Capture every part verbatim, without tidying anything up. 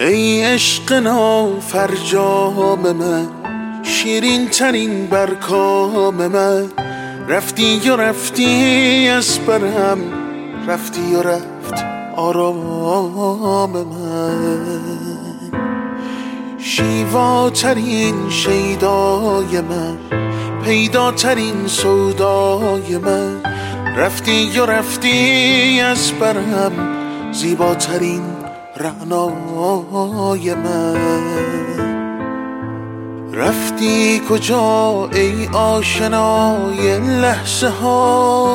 ای عشق نافرجام من، شیرین ترین برکام من. رفتی و رفتی از برم، رفتی و رفت آرام من. شیواترین شیدای من، پیداترین سودای من. رفتی و رفتی از برم، زیباترین رعنای من. رفتی کجا ای آشنای لحظه ها،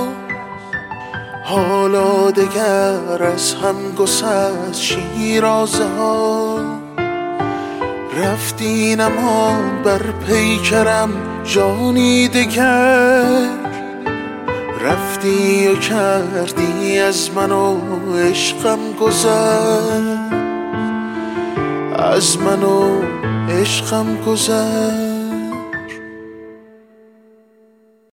حالا دگر از هم گسست شیرازه ها. رفتی نماند بر پیکرم جانی دگر، رفتی و کردی از من و عشقم گذر، از من و عشقم گذر.